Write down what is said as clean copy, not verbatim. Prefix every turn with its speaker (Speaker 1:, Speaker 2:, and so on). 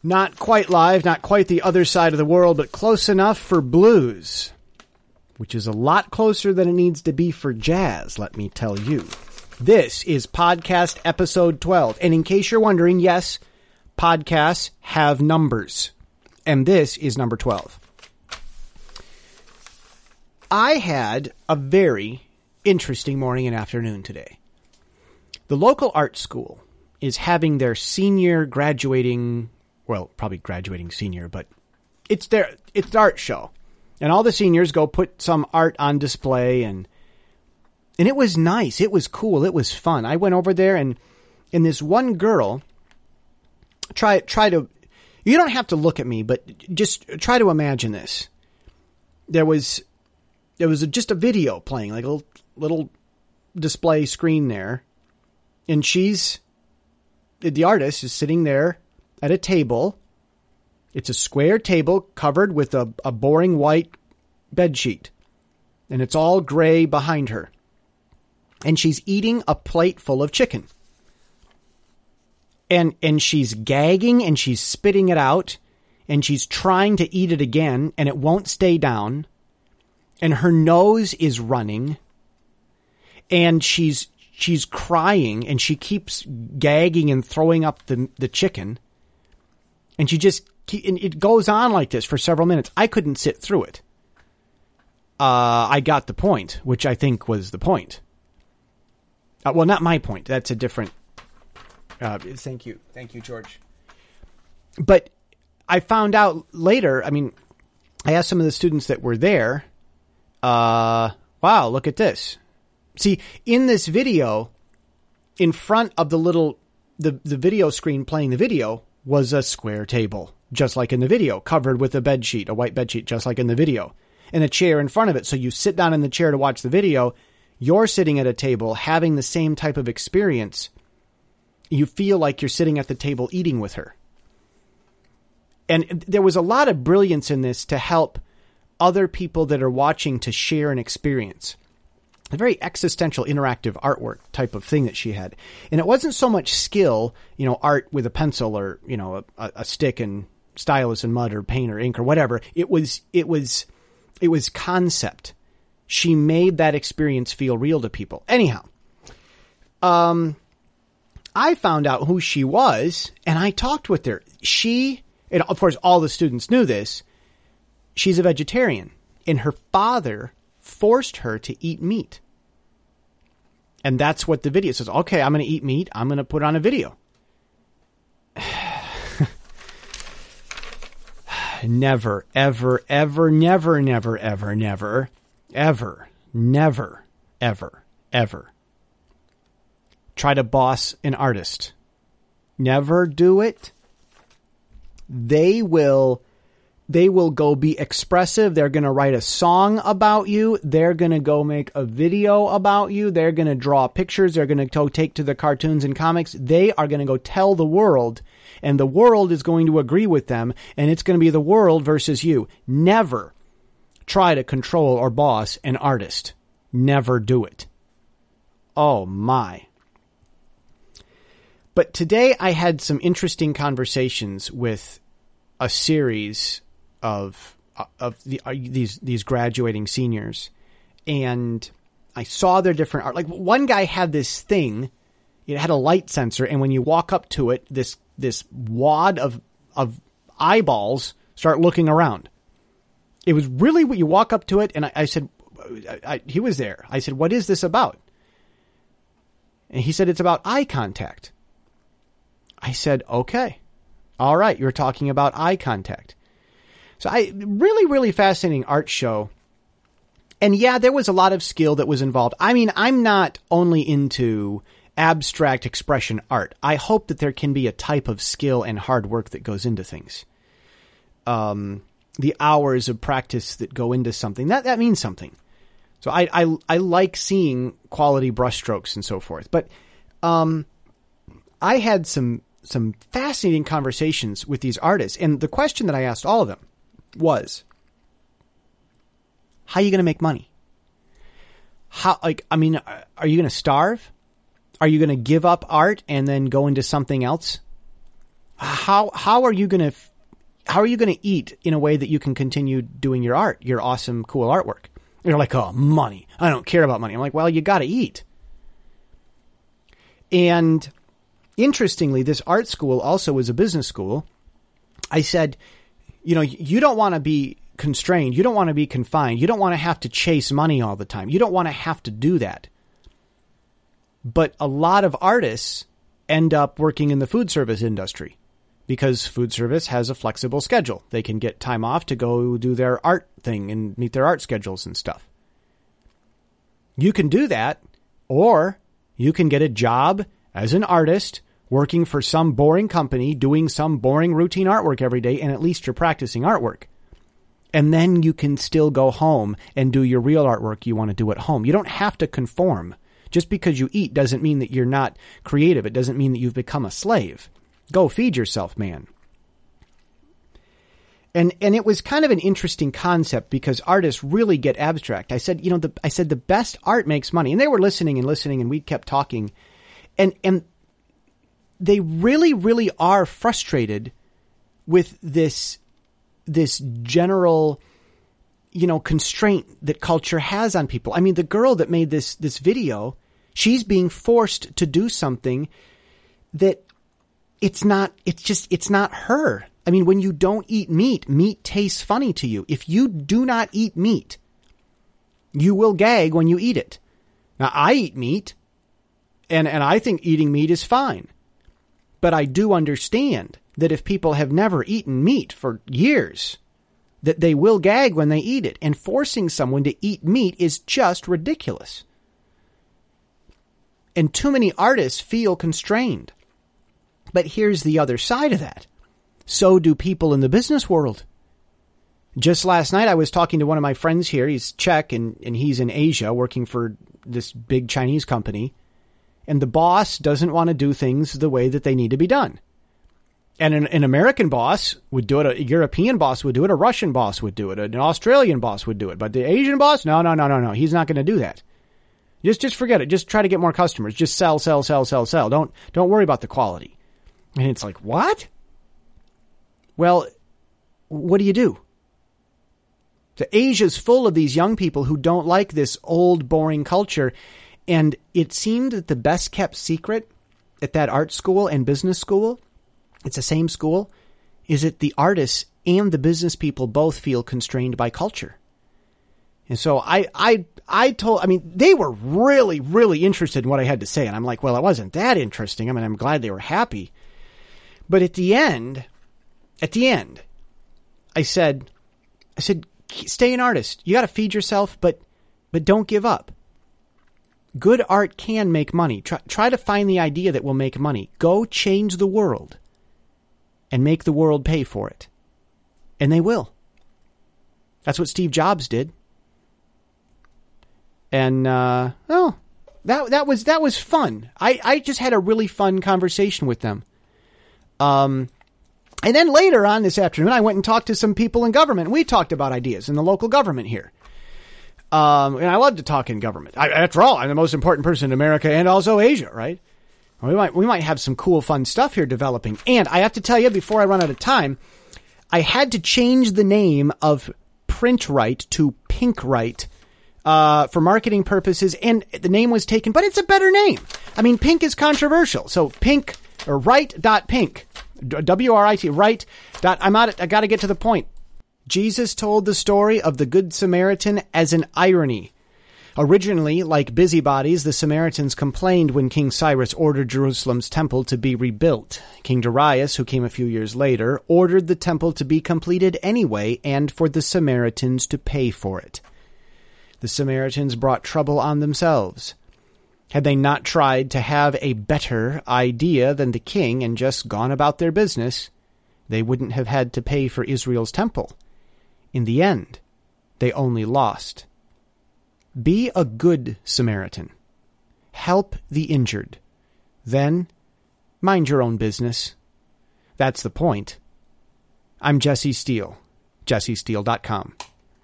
Speaker 1: Not quite live, not quite the other side of the world, but close enough for blues, which is a lot closer than it needs to be for jazz, let me tell you. This is podcast episode 12. And in case you're wondering, yes, podcasts have numbers. And this is number 12. I had a very interesting morning and afternoon today. The local art school is having their senior graduating, well, probably graduating senior, but it's the art show. And all the seniors go put some art on display, and it was nice. It was cool. It was fun. I went over there, and this one girl, try to, you don't have to look at me, but just try to imagine this. There was just a video playing, like a little display screen there, and the artist is sitting there at a table. It's a square table covered with a boring white bed sheet, and it's all gray behind her. And she's eating a plate full of chicken. And she's gagging and she's spitting it out, and she's trying to eat it again, and it won't stay down. And her nose is running, and she's crying, and she keeps gagging and throwing up the chicken. And it goes on like this for several minutes. I couldn't sit through it. I got the point, which I think was the point. Well, not my point. That's a different. Thank you, George. But I found out later. I mean, I asked some of the students that were there. Wow, look at this. See, in this video, in front of the video screen playing the video was a square table, just like in the video, covered with a bed sheet, a white bed sheet, just like in the video, and a chair in front of it. So you sit down in the chair to watch the video. You're sitting at a table having the same type of experience. You feel like you're sitting at the table eating with her. And there was a lot of brilliance in this to help other people that are watching to share an experience. A very existential, interactive artwork type of thing that she had. And it wasn't so much skill, art with a pencil or, a stick and stylus and mud or paint or ink or whatever. It was concept. She made that experience feel real to people. Anyhow, I found out who she was, and I talked with her. And of course, all the students knew this. She's a vegetarian, and her father forced her to eat meat. And that's what the video says. Okay, I'm going to eat meat. I'm going to put on a video. Never, ever, ever, never, never, ever, never, ever, never, ever, ever try to boss an artist. Never do it. They will go be expressive. They're going to write a song about you. They're going to go make a video about you. They're going to draw pictures. They're going to go take to the cartoons and comics. They are going to go tell the world, and the world is going to agree with them, and it's going to be the world versus you. Never try to control or boss an artist. Never do it. Oh my. But today I had some interesting conversations with a series of these graduating seniors, and I saw their different art. Like one guy had this thing, it had a light sensor, and when you walk up to it, this wad of eyeballs start looking around. It was really what you walk up to it, and I said, he was there. I said, what is this about? And he said, it's about eye contact. I said, okay. All right, you're talking about eye contact. So really, really fascinating art show. And yeah, there was a lot of skill that was involved. I mean, I'm not only into abstract expression art. I hope that there can be a type of skill and hard work that goes into things. The hours of practice that go into something, that means something. So I like seeing quality brushstrokes and so forth. But I had some fascinating conversations with these artists. And the question that I asked all of them was, how are you going to make money? Are you going to starve? Are you going to give up art and then go into something else? how are you going to eat in a way that you can continue doing your art, your awesome, cool artwork? They're like, oh, money. I don't care about money. I'm like, well, you got to eat. And interestingly, this art school also is a business school. I said, you don't want to be constrained. You don't want to be confined. You don't want to have to chase money all the time. You don't want to have to do that. But a lot of artists end up working in the food service industry because food service has a flexible schedule. They can get time off to go do their art thing and meet their art schedules and stuff. You can do that, or you can get a job as an artist working for some boring company, doing some boring routine artwork every day, and at least you're practicing artwork. And then you can still go home and do your real artwork you want to do at home. You don't have to conform. Just because you eat doesn't mean that you're not creative. It doesn't mean that you've become a slave. Go feed yourself, man. And it was kind of an interesting concept because artists really get abstract. I said, the best art makes money. And they were listening, and we kept talking. And they really, really are frustrated with this general, constraint that culture has on people. I mean, the girl that made this video, she's being forced to do something that it's not her. I mean, when you don't eat meat, meat tastes funny to you. If you do not eat meat, you will gag when you eat it. Now, I eat meat, and I think eating meat is fine. But I do understand that if people have never eaten meat for years, that they will gag when they eat it. And forcing someone to eat meat is just ridiculous. And too many artists feel constrained. But here's the other side of that. So do people in the business world. Just last night, I was talking to one of my friends here. He's Czech, and he's in Asia working for this big Chinese company. And the boss doesn't want to do things the way that they need to be done. And an American boss would do it, a European boss would do it, a Russian boss would do it, an Australian boss would do it. But the Asian boss, no. He's not going to do that. Just forget it. Just try to get more customers. Just sell. Don't worry about the quality. And it's like, what? Well, what do you do? So Asia's full of these young people who don't like this old, boring culture. And it seemed that the best kept secret at that art school and business school, it's the same school, is that the artists and the business people both feel constrained by culture. And so they were really, really interested in what I had to say. And I'm like, well, it wasn't that interesting. I mean, I'm glad they were happy. But at the end, I said, stay an artist. You got to feed yourself, but don't give up. Good art can make money. Try to find the idea that will make money. Go change the world and make the world pay for it. And they will. That's what Steve Jobs did. And, that was fun. I just had a really fun conversation with them. And then later on this afternoon, I went and talked to some people in government. We talked about ideas in the local government here. And I love to talk in government. After all, I'm the most important person in America and also Asia, right? We might have some cool, fun stuff here developing. And I have to tell you, before I run out of time, I had to change the name of PrintRite to PinkRite for marketing purposes, and the name was taken, but it's a better name. I mean, pink is controversial, so pink or write.pink, W-R-I-T, write. I got to get to the point. Jesus told the story of the Good Samaritan as an irony. Originally, like busybodies, the Samaritans complained when King Cyrus ordered Jerusalem's temple to be rebuilt. King Darius, who came a few years later, ordered the temple to be completed anyway and for the Samaritans to pay for it. The Samaritans brought trouble on themselves. Had they not tried to have a better idea than the king and just gone about their business, they wouldn't have had to pay for Israel's temple. In the end, they only lost. Be a good Samaritan. Help the injured. Then, mind your own business. That's the point. I'm Jesse Steele, jessesteele.com.